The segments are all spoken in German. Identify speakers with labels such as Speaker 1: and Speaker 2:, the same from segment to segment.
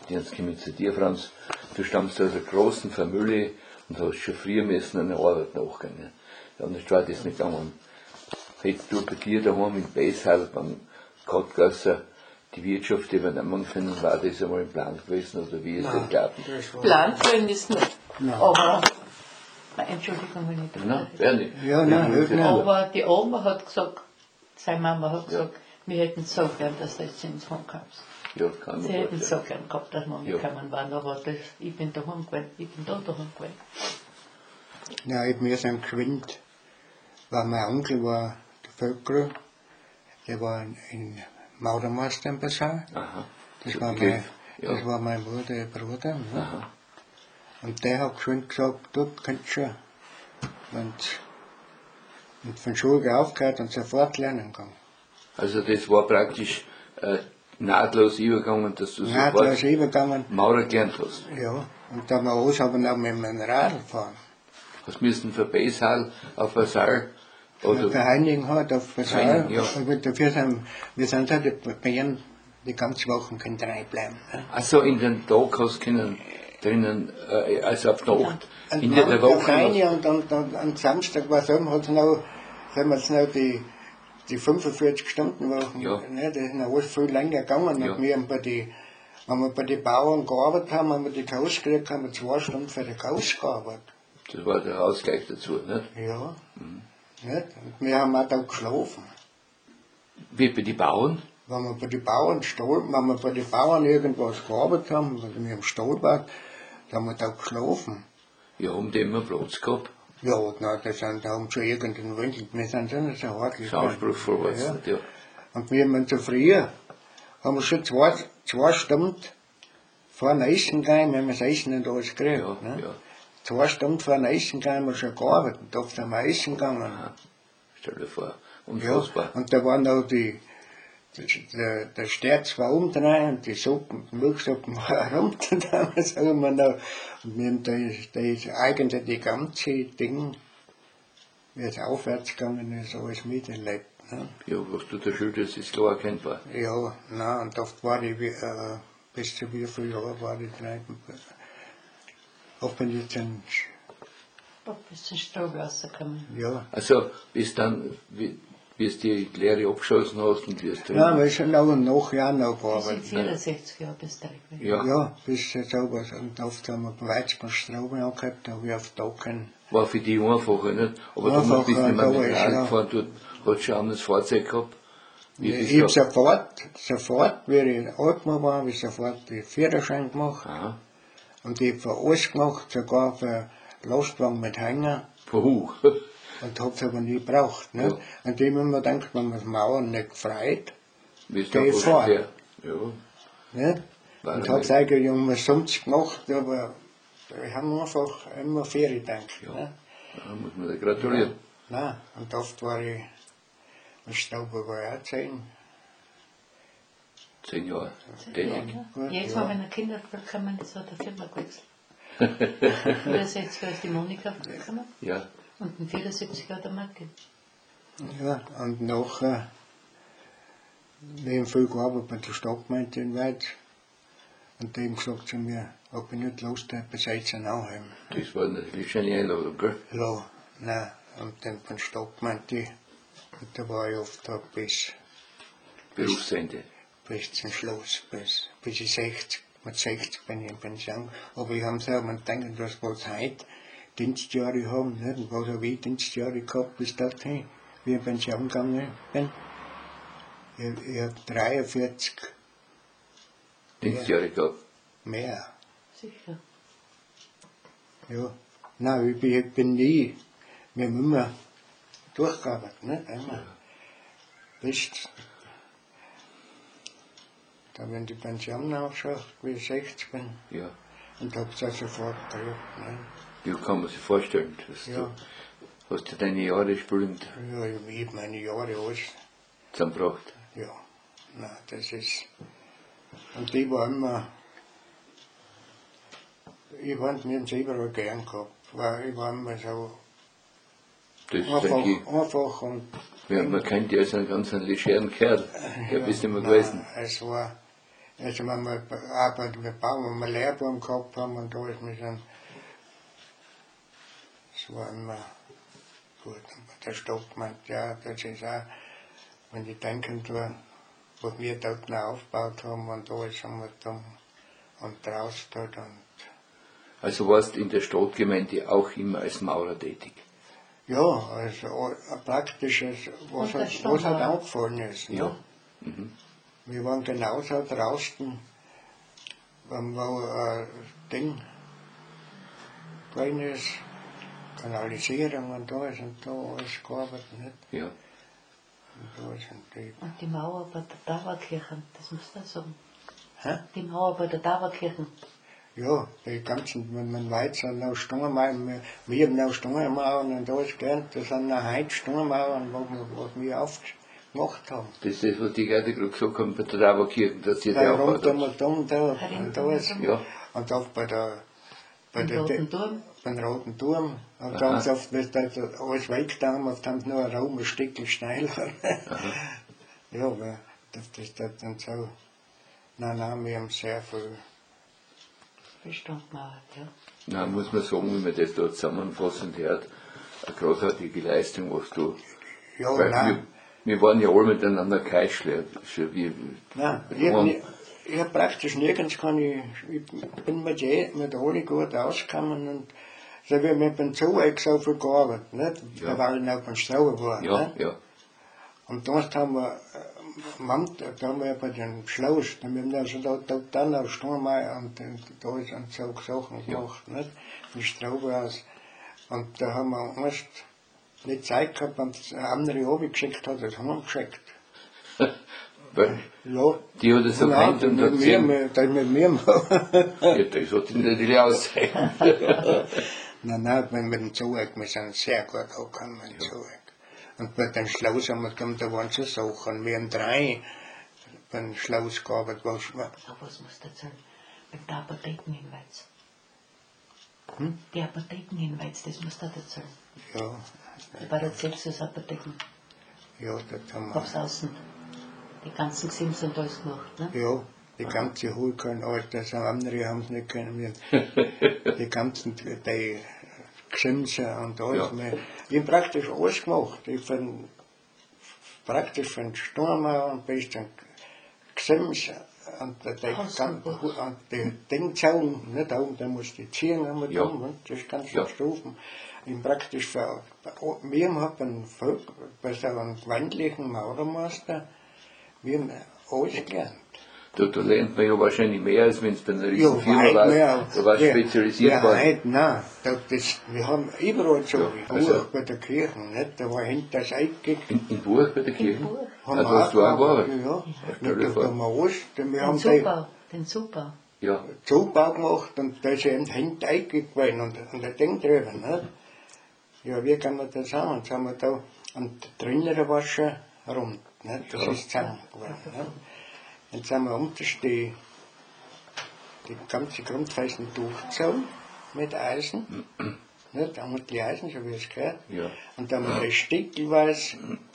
Speaker 1: jetzt komme ich zu dir, Franz. Du stammst aus einer großen Familie und hast schon früher müssen an der Arbeit nachgehen. Ja, anders war das nicht gegangen. Hättest du bei dir daheim in Beishal beim Kattgasser die Wirtschaft übernehmen können, war das einmal ein Plan gewesen oder wie ist das gelaufen?
Speaker 2: Plan gewesen ist nicht. Nein. Aber, Entschuldigung, wenn ich da
Speaker 1: nicht.
Speaker 3: Ja, nein,
Speaker 2: aber die Oma hat gesagt, seine Mama hat gesagt, wir hätten so gern, dass du jetzt ins Heim kommst.
Speaker 1: Ja, kann
Speaker 2: Sie hätten so gern gehabt, dass wir mitgekommen waren, aber ich bin daheim gewesen, ich bin da daheim gewesen.
Speaker 3: Ja, wir sind geschwind, weil mein Onkel war der Völkler, der war in Maudermeister im Passau. Das war mein Bruder. Ne? Und der hat geschwind gesagt, du kannst schon. Und von Schule aufgehört und sofort lernen gegangen.
Speaker 1: Also das war praktisch nahtlos übergegangen, dass du sofort Maurer gelernt hast.
Speaker 3: Ja, und dann haben wir noch mit dem Radl gefahren.
Speaker 1: Hast müssen von Beishal auf Basal oder?
Speaker 3: Für Heinigen hat auf Basal. Ja. Und dafür wir sind halt die Bayern die ganze Woche können reinbleiben. Ne?
Speaker 1: Also in den Tag hast du können drinnen, also auf Nacht, in der Woche.
Speaker 3: Und am Samstag war es hat es noch die 45-Stunden-Wochen, ne, das ist noch alles viel länger gegangen. Und wir haben wenn wir bei den Bauern gearbeitet haben, haben wir die Kaus gekriegt, haben wir 2 Stunden für die Kaus gearbeitet.
Speaker 1: Das war der Ausgleich dazu, nicht?
Speaker 3: Ja. Nicht? Und wir haben auch da geschlafen.
Speaker 1: Wie bei den Bauern?
Speaker 3: Wenn wir bei den Bauern irgendwas gearbeitet haben, weil wir im Stall waren, dann haben wir da geschlafen.
Speaker 1: Ja, haben die immer Platz gehabt?
Speaker 3: Ja, na, da haben schon irgendeinen Winkel, wir sind schon so hart gegangen.
Speaker 1: Anspruchsvoll war es nicht, ja.
Speaker 3: Und wir haben so früher, haben wir schon zwei Stunden vor dem Essen gegangen, wenn wir das Essen nicht alles gekriegt.
Speaker 1: Ja,
Speaker 3: ne?
Speaker 1: ja.
Speaker 3: 2 Stunden vor dem Essen gegangen, haben wir schon gearbeitet, da sind wir essen gegangen.
Speaker 1: Aha. Stell dir vor, unfassbar.
Speaker 3: Ja, und da waren auch der Sterz war unten rein und die Suppen, die Milchsuppen waren unten damals, sagen wir noch. Und wir haben da eigentlich die ganze Ding, wie es aufwärts gegangen ist, alles miterlebt. Ne?
Speaker 1: Ja, was du da schilderst, ist klar erkennbar.
Speaker 3: Ja, nein, und oft war ich, bis zu wie viele Jahre war ich drin. Oft bin ich dann.
Speaker 2: Bis zum Stall rausgekommen.
Speaker 3: Ja.
Speaker 1: Also, bis dann, wie du die Lehre abgeschossen hast und wie es drin.
Speaker 3: Ja, wir sind auch noch Jahren noch gearbeitet.
Speaker 2: Bis 64 Jahre bist du drin.
Speaker 3: Ja, bis jetzt auch was. Und oft haben wir Weizmann-Straube angehabt, da habe ich auf Docken.
Speaker 1: War für die einfacher, nicht? Aber du bist nicht mehr mit Rad gefahren, du hast schon ein anderes Fahrzeug gehabt.
Speaker 3: Ich habe sofort, wie ich alt war, habe ich sofort die Führerschein gemacht.
Speaker 1: Aha.
Speaker 3: Und ich habe für alles gemacht, sogar für Lastwagen mit Hänger.
Speaker 1: Puh.
Speaker 3: Und habe es aber nie gebraucht. Ne?
Speaker 1: Ja.
Speaker 3: Und dem haben wir gedacht, wenn man das Mauern nicht gefreut,
Speaker 1: Wie ist
Speaker 3: geh ich vor.
Speaker 1: Ja.
Speaker 3: Ne? Und habe es eigentlich umsonst gemacht, aber wir haben einfach immer fair gedacht.
Speaker 1: Ja.
Speaker 3: Ne?
Speaker 1: Da muss man dir gratulieren.
Speaker 3: Ja. Nein, und oft war ich, ein Stauber war ich auch 10.
Speaker 1: 10 Jahre.
Speaker 2: Jetzt haben meine Kinder gekommen, das hat der Firma gewechselt. 64 ist die Monika gekommen.
Speaker 1: Ja.
Speaker 2: Und in 74 hat der Martin.
Speaker 3: Ja, und nachher, wir haben viel gearbeitet bei der Stadtgemeinde in Weiz. Und die haben gesagt zu mir, ob ich nicht Lust habe, bis jetzt ein Anheim.
Speaker 1: Das war natürlich schon eine Einladung, gell?
Speaker 3: Ja, nein, und dann von der Stadtgemeinde, und da war ich oft da bis
Speaker 1: Berufsende.
Speaker 3: Bis zum Schluss, bis ich 60, mit 60 bin ich in Pension. Aber ich habe so, man denkt, was heute Dienstjahre haben, nicht? Und was habe ich Dienstjahre gehabt bis dorthin, wie ich in Pension gegangen bin. Ich habe 43
Speaker 1: Dienstjahre gehabt.
Speaker 3: mehr.
Speaker 2: Sicher.
Speaker 3: Ja. Nein, ich bin nie, wir haben immer durchgearbeitet, nicht? Immer. Bis, da wenn die Pension aufschaut, wie ich 60 bin.
Speaker 1: Ja.
Speaker 3: Und habe es auch sofort gekriegt, ne?
Speaker 1: Ja, kann man sich vorstellen. Dass
Speaker 3: Ja.
Speaker 1: Du hast du deine Jahre spielend
Speaker 3: Ja, ich habe meine Jahre alles.
Speaker 1: zusammengebracht.
Speaker 3: Ja, nein, das ist. Und die war immer. Ich fand mir überall gern gehabt, weil ich war immer so
Speaker 1: Das ist
Speaker 3: einfach und.
Speaker 1: ja, man kennt ja als einen ganz legeren Kerl. Ja, bist du immer
Speaker 3: nein,
Speaker 1: gewesen.
Speaker 3: Also wenn wir arbeiten mit Baum, wenn wir Lehrbaum gehabt haben und da ist mir schon, das war immer gut. Und der Stockmann, ja, das ist auch, wenn ich denken tue, was wir dort noch aufgebaut haben und alles haben wir da und draußen dort und
Speaker 1: Also warst in der Stadtgemeinde auch immer als Maurer tätig?
Speaker 3: ja, also ein praktisches, was halt angefallen ist. Ne?
Speaker 1: Ja. Mhm.
Speaker 3: Wir waren genauso draußen, wenn ein Ding drin ist, Kanalisierung und da ist und da alles gearbeitet. Nicht?
Speaker 1: Ja.
Speaker 3: Und da ist
Speaker 2: Und die Mauer bei der Dauerkirche, das musst du sagen.
Speaker 3: Hä?
Speaker 2: Die Mauer bei der Dauerkirche.
Speaker 3: ja, die ganzen, wenn man weit sind, noch Stangenmauern, wir haben noch Stangenmauern und alles gelernt, das sind noch heute Stangenmauern, was wir aufgemacht haben.
Speaker 1: Das ist das, was die gerade gesagt haben bei der Dauerkirche, dass sie
Speaker 3: Da
Speaker 1: da
Speaker 3: rund
Speaker 1: aufbaut.
Speaker 3: da und alles.
Speaker 1: Ja.
Speaker 3: Und auch bei
Speaker 2: Den Roten Turm.
Speaker 3: beim Roten Turm. Und da haben sie oft, wenn sie alles weggetan haben, haben sie nur einen Raum ein Stückchen schneller. Ja, aber das dann so. Nein, wir haben sehr viel.
Speaker 2: Bestandmauer, ja.
Speaker 1: Nein, muss man sagen, wenn man das da zusammenfassend hört, eine großartige Leistung, was du.
Speaker 3: Ja,
Speaker 1: Weil
Speaker 3: nein.
Speaker 1: wir waren ja alle miteinander Keischler.
Speaker 3: Nein, ich hab praktisch nirgends ich bin mit alle gut ausgekommen und so wie mit dem Zuweg so viel gearbeitet, nicht?
Speaker 1: Ja.
Speaker 3: Weil wir auf dem Stau waren,
Speaker 1: Ja,
Speaker 3: nicht?
Speaker 1: ja.
Speaker 3: Und dort haben wir, da haben wir bei den Schloss, da haben wir also da dann auf Sturmei und da ist und so Sachen gemacht, nicht? Mit Straubraus. Und da haben wir erst nicht Zeit gehabt, und andere runtergeschickt hat, das haben wir geschickt.
Speaker 1: Weil
Speaker 3: Ja.
Speaker 1: die hat es erkannt und hat gesehen,
Speaker 3: Das mit mir machen.
Speaker 1: ja, das hat ihn natürlich auszeichnet.
Speaker 3: Nein, mit dem Zuweg, wir sind sehr gut angekommen mit dem Zuweg. Und bei den Schloss haben wir gekommen, da waren so Sachen. Wir haben 3 beim Schloss gearbeitet.
Speaker 2: Aber was musst du erzählen? Mit der Apotheken in Weiz. Die Apotheken in Weiz, das musst du erzählen.
Speaker 3: Ja,
Speaker 2: Bei der Celsius-Apotheken.
Speaker 3: ja, das haben
Speaker 2: Aufs
Speaker 3: wir.
Speaker 2: Außen. Die ganzen Gesims und alles gemacht, ne?
Speaker 3: Ja, die ganze Hulke, alles, das haben andere haben es nicht können. Die ganzen, die Gesimse und alles.
Speaker 1: Ja.
Speaker 3: Ich habe praktisch alles gemacht. Ich bin praktisch von Sturmer und bis zum Gesims und die Dingzaun, nicht oben, da musst du ziehen, haben wir
Speaker 1: Ja.
Speaker 3: tun, das kannst du
Speaker 1: Ja.
Speaker 3: Stufen. Ich praktisch für, wir haben bei so einem gewöhnlichen Maurermeister, wir haben alles gelernt.
Speaker 1: Da lernt man ja wahrscheinlich mehr, als wenn es bei einer
Speaker 3: Ja,
Speaker 1: riesen Firma
Speaker 3: weit
Speaker 1: war.
Speaker 3: mehr.
Speaker 1: Da war spezialisiert
Speaker 3: ja,
Speaker 1: worden.
Speaker 3: weit, nein. Wir haben überall so,
Speaker 1: Ja,
Speaker 3: wie
Speaker 1: also-
Speaker 3: Buch bei der Kirche, nicht? Da war hinter das Eingig.
Speaker 1: In Burg bei der Kirche?
Speaker 2: Burg.
Speaker 1: Ja, da hast du auch gearbeitet.
Speaker 3: Ja,
Speaker 1: stell dir
Speaker 3: da
Speaker 1: vor.
Speaker 3: haben wir alles. Wir
Speaker 2: Den
Speaker 3: haben
Speaker 2: Zubau. Den Zubau.
Speaker 1: Ja,
Speaker 3: den Zubau gemacht und da ist eben hinten Eingig gewesen und ein Ding drüber, nicht? Ja, wie kann man das haben? Jetzt haben wir da, und drinnen war es schon rund, nicht? Das
Speaker 1: Ja.
Speaker 3: ist zusammen geworden, nicht? Jetzt haben wir unterst die ganze Grundfesten durchgezogen mit Eisen. Nicht? Da haben wir die Eisen, so wie es gehört.
Speaker 1: ja,
Speaker 3: Und dann haben wir das stückelweise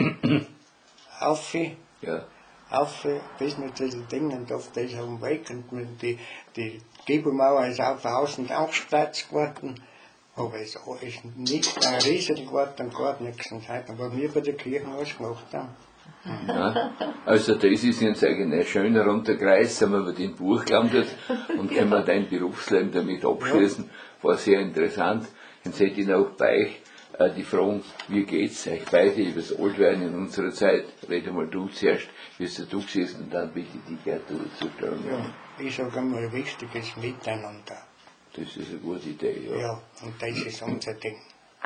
Speaker 3: auf, bis mit diesen Dingen und auf das auf dem Weg. Und mit die Giebelmauer ist auf außen aufgesplatzt geworden. Aber es ist nicht ein riesig geworden, gar nichts. Und heute, was wir bei der Kirche alles gemacht haben.
Speaker 1: ja. Also das ist jetzt eigentlich ein schöner runder Kreis, sind wir über den Buch gelandet und können wir dein Berufsleben damit abschließen. War sehr interessant. Jetzt hätte ich noch bei euch die Frage, wie geht's euch beide über das Altwerden in unserer Zeit? Rede mal du zuerst, bist du gesessen und dann bitte die Gertrud dazu stellen.
Speaker 3: Ja, ich sage einmal, wichtig ist Miteinander.
Speaker 1: Das ist eine gute Idee, ja.
Speaker 3: Ja, und das ist unser Ding.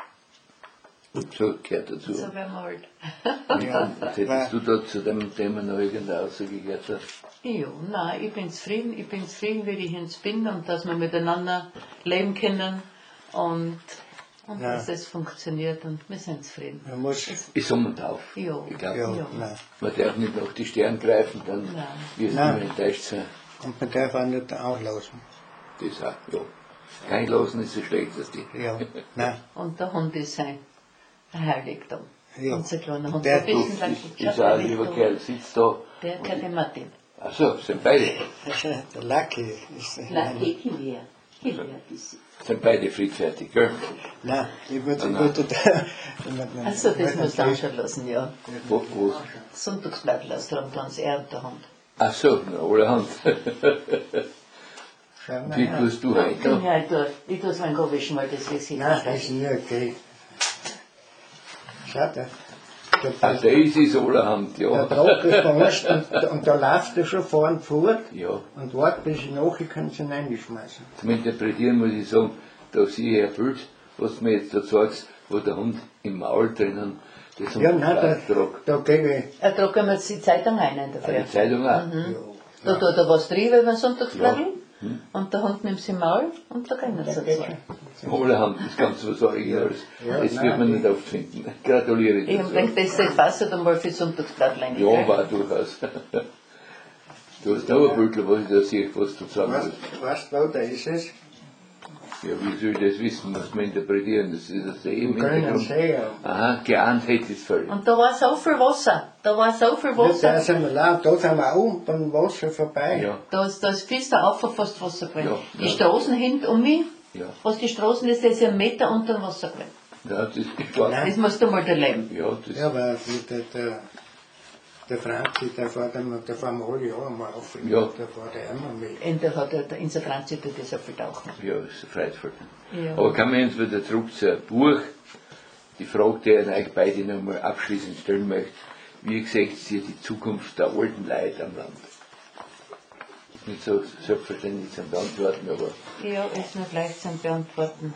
Speaker 1: So gehört dazu.
Speaker 2: So werden wir alt.
Speaker 3: Ja,
Speaker 1: Jetzt hättest du da zu dem Thema noch irgendeine Aussage gehört?
Speaker 2: Ja, nein, ich bin zufrieden, wie ich jetzt bin und dass wir miteinander leben können und
Speaker 3: Ja.
Speaker 2: dass es funktioniert und wir sind zufrieden.
Speaker 3: man muss,
Speaker 1: Ich summe drauf.
Speaker 2: Ja,
Speaker 1: Ich glaube,
Speaker 3: ja,
Speaker 2: Ja.
Speaker 3: nein.
Speaker 1: man darf nicht nach die Sterne greifen, dann
Speaker 2: Nein.
Speaker 1: wirst du
Speaker 3: Nein.
Speaker 1: immer enttäuscht sein.
Speaker 3: Und man darf auch nicht auslassen.
Speaker 1: Das auch, ja. Kein Lassen ist das Schlechteste.
Speaker 3: Ja, nein.
Speaker 2: Und der Hund ist ein Heiligtum.
Speaker 3: Ja.
Speaker 2: Unser kleiner Hund.
Speaker 3: Der
Speaker 2: ein bisschen
Speaker 1: Ist
Speaker 2: lang-
Speaker 1: auch ein lieber Kerl, sitzt da.
Speaker 2: Der gehört dem Martin.
Speaker 1: Achso, sind beide.
Speaker 3: Der Lucky ist
Speaker 2: Lucky Kilian. Kilian ist sie.
Speaker 1: Sind beide friedfertig, gell?
Speaker 3: Nein, ich würde da.
Speaker 2: Achso, das musst du anschauen lassen, ja.
Speaker 1: Wo?
Speaker 2: Sonntagsblatt lässt er dann er und der Hund.
Speaker 1: Achso, na, allerhand.
Speaker 3: Schau mal
Speaker 1: Wie
Speaker 3: her.
Speaker 1: tust du heute?
Speaker 2: Ja, ich tue es mein Kopf weil das ist
Speaker 3: Nein, das ist nicht okay. Schau da.
Speaker 1: Ah, das ist allerhand,
Speaker 3: Der
Speaker 1: ja.
Speaker 3: Druck ist verarscht und da läuft er schon vorn fort
Speaker 1: Ja.
Speaker 3: und wartet, bis ich nachher kann sie ihn reinschmeißen.
Speaker 1: Zum Interpretieren muss ich sagen, dass ich erfüllt, was du mir jetzt da sagst, wo der Hund im Maul drinnen das
Speaker 3: Ja, nein,
Speaker 1: Blatt tragt.
Speaker 3: da gebe ich.
Speaker 2: Er tragt mir jetzt die Zeitung ein in der Früh.
Speaker 1: Die Zeitung auch.
Speaker 2: Da tut er was drin, wenn man Sonntagsblatt und der Hund nimmt sie im Maul und da kann er so zwei.
Speaker 1: Allerhand, das kannst du was sagen, alles.
Speaker 3: Ja,
Speaker 1: Das
Speaker 3: nein,
Speaker 1: wird man nicht oft finden. Gratuliere
Speaker 2: Ich
Speaker 1: dazu.
Speaker 2: denke, das ist fast einmal für Sonntagsblattlein.
Speaker 1: Ja, war durchaus. Du hast noch ein Bild, was ich da sehe, was du sagen willst.
Speaker 3: Weißt du, da ist es?
Speaker 1: Ja, wie soll ich das wissen, was wir interpretieren? Das ist das im
Speaker 3: Im grünen
Speaker 1: Hintergrund.
Speaker 3: See. Ja.
Speaker 1: Aha, geahnt hätte ich es völlig.
Speaker 2: Und da war so viel Wasser. Da war so viel
Speaker 3: Da
Speaker 2: Wasser.
Speaker 3: sind wir laut, da sind wir auch beim Wasser vorbei.
Speaker 1: Ja,
Speaker 2: Da ist viel da auf fast Wasser gewesen.
Speaker 1: Ja,
Speaker 2: Die
Speaker 1: ja.
Speaker 2: Straßen hinten um mich,
Speaker 1: ja.
Speaker 2: was die Straßen ist, das ist 1 Meter unter dem Wasser gewesen.
Speaker 1: Ja, das ist klar.
Speaker 3: Nein.
Speaker 2: Das musst du mal erleben.
Speaker 1: Ja, das
Speaker 3: Ja, aber der Franzi, der fährt wir alle Jahre mal auf.
Speaker 1: Ja.
Speaker 3: Der fährt er immer mit.
Speaker 2: Und da hat er in der Franzi tut das so viel tauchen.
Speaker 1: ja, ist freudvoll.
Speaker 2: Ja.
Speaker 1: Aber kommen wir jetzt wieder zurück zu einem Buch. Die Frage, die ich euch beide noch mal abschließend stellen möchte. Wie seht ihr die Zukunft der alten Leute am Land? Nicht so selbstverständlich zu beantworten, aber
Speaker 2: Ja, ist nicht leicht zu beantworten.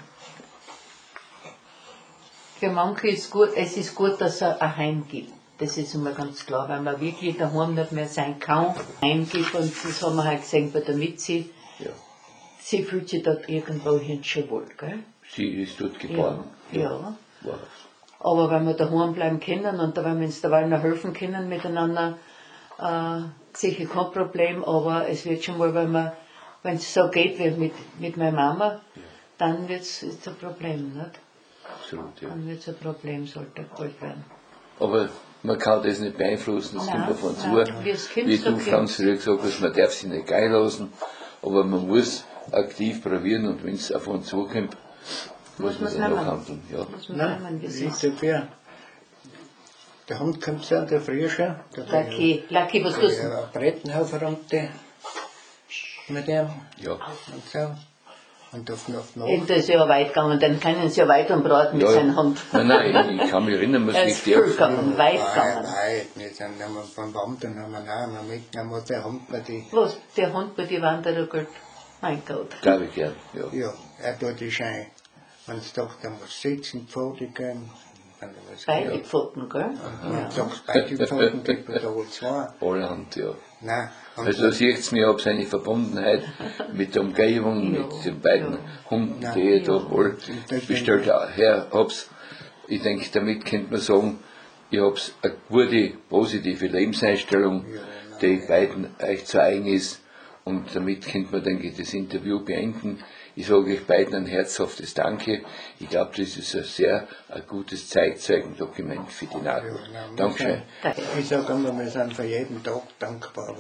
Speaker 2: Für manche ist gut, es ist gut, dass es ein Heim gibt. Das ist immer ganz klar, weil man wirklich daheim nicht mehr sein kann. Heim gibt und das haben wir halt gesehen bei der Mitzi.
Speaker 1: ja,
Speaker 2: Sie fühlt sich dort irgendwo hin schon wohl, gell?
Speaker 1: sie ist dort geboren.
Speaker 2: Ja.
Speaker 1: Wow.
Speaker 2: Aber wenn wir daheim bleiben können und da wenn wir uns dabei noch helfen können miteinander, sicher kein Problem, aber es wird schon mal, wenn es so geht wie mit meiner Mama, dann wird es ein Problem, nicht?
Speaker 1: Absolut, ja.
Speaker 2: Dann wird es ein Problem, sollte alt werden.
Speaker 1: Aber man kann das nicht beeinflussen, das
Speaker 2: Nein,
Speaker 1: kommt davon
Speaker 2: nein,
Speaker 1: zu.
Speaker 2: wie es kommt,
Speaker 1: Wie
Speaker 2: so
Speaker 1: du, Franz, früher gesagt hast, man darf sich nicht gehen lassen, aber man muss aktiv probieren und wenn es auf uns zukommt, muss man
Speaker 2: man's
Speaker 1: dann auch
Speaker 2: nehmen.
Speaker 1: handeln. Ja.
Speaker 2: Muss man
Speaker 3: Nein,
Speaker 2: nehmen, wie es
Speaker 3: ich
Speaker 2: ist.
Speaker 3: dafür. Der Hund kommt so an der Früh schon.
Speaker 2: Lucky, was tust du?
Speaker 3: Ein Brettenhaufen runter mit ihm
Speaker 1: Ja.
Speaker 3: und so. Und auf Nacht.
Speaker 2: Und das ist ja weit gegangen, dann können sie ja weiter und braten mit
Speaker 1: Ja.
Speaker 2: seinem Hund.
Speaker 1: Nein, ich kann mich erinnern, man
Speaker 2: Er
Speaker 1: nicht
Speaker 2: ist viel gegangen, weit gegangen.
Speaker 3: Nein, wir sind einmal vom Wandern haben wir noch einmal mitgenommen, der Hund bei die.
Speaker 2: Was, der Hund bei die Wanderer gut? Mein Gott.
Speaker 1: glaube ich gern. Ja.
Speaker 3: Ja, er tut die Schein. Wenn es doch, dann muss sitzen, Pfote gehen. Wenn er was
Speaker 2: Beide Pfoten, gell?
Speaker 3: Wenn es doch beide Pfoten gibt, da wohl zwei.
Speaker 1: Allerhand, ja.
Speaker 3: Nein, und
Speaker 1: Also da sieht man, ob seine Verbundenheit mit der Umgebung, mit den beiden Hunden, die ich da wohl bestellt hab's. Ich denke, damit könnte man sagen, ich hab's eine gute, positive Lebenseinstellung, die beiden euch zu eigen ist. Und damit könnte man, denke ich, das Interview beenden. Ich sage euch beiden ein herzhaftes Danke. Ich glaube, das ist ein gutes Zeitzeugendokument für die Nachwelt. Dankeschön.
Speaker 2: Danke.
Speaker 3: ich sage immer, wir sind für jeden Tag dankbar.